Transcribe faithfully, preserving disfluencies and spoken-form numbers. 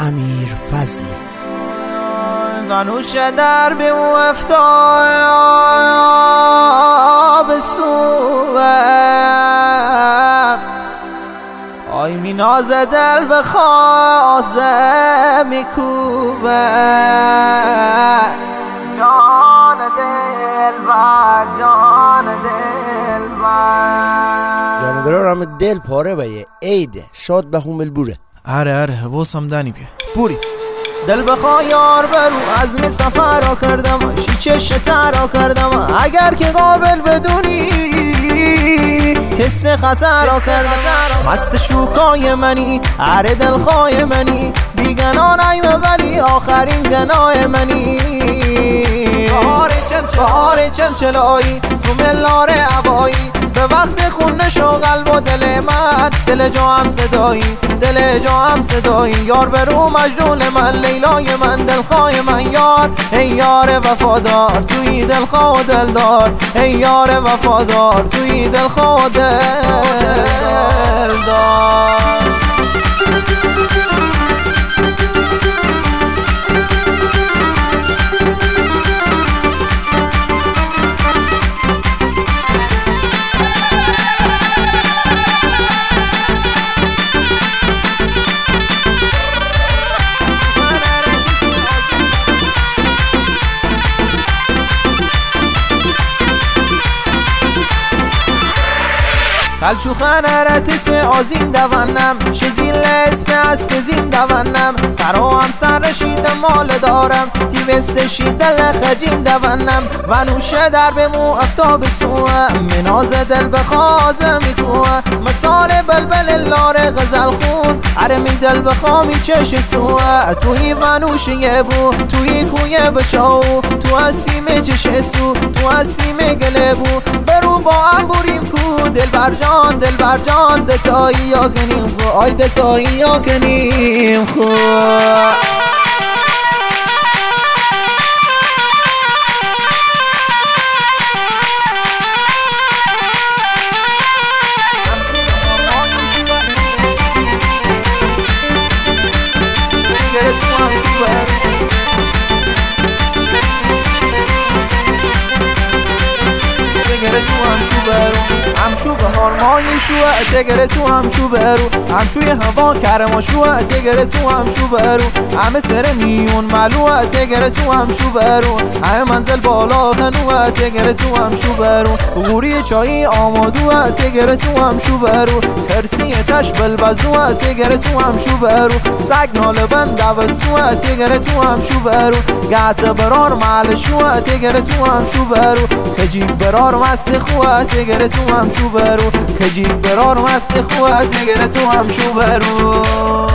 امیر فضلی. ونوش در به او افتاب سوم آی می ناز دل به خواسته می کوبه جان دل بر جان دل بر جان برارم دل پاره بایه عیده شاد بخون بلبوره. اره اره حواسم دنی بیا بوری دل بخواه یار برو عزم سفر را کردم شیچش تر کردم اگر که قابل بدونی تست خطر را کردم مست شوکای منی اره دلخواه منی بیگنا نیمه ولی آخرین گناه منی بهار چلچلایی تو ملار عبایی به وقت خونه شو قلب و دل من دل جا هم صدایی دل جا هم صدایی یار برو مجنون من لیلای من دلخواه من یار ای یار وفادار توی دلخواه و دلدار ای یار وفادار توی دلخواه و دلدار کلچو خنرتس آزین دوانم شزیل اسم از کزین دوانم سرا هم سر رشید مال دارم تیوست شیدل خجین دوانم ونوشه در به مو افتاب سوه مناز دل بخوازه میکوه مثال بلبل لار غزل خون اره می دل بخوامی چش سوه توی ونوشه بو توی کویه بچاو تو هستیم چش سو تو هستیم گله بو برو با هم بریم کو دل برجان دل بر جان دتایی یا کنیم خو آی دتایی یا کنیم خو همشو به هارمای شوه تگره تو همشو برو همشوی هوا کرما شوه تگره تو همشو برو همه سر میون ملوه تگره تو همشو برو همه منزل بالا خنوه تگره تو همشو برو غوری چایی آمادوه تگره تو همشو برو کرسی تش بلبزوه تگره تو همشو برو سگ نال بند دوستوه تگره تو همشو برو گعت برار محل شوه تگره تو همشو برو کجیب برار مست خوه تگره تو همشو برو کجیب برار مست خوه تگره تو همشو برو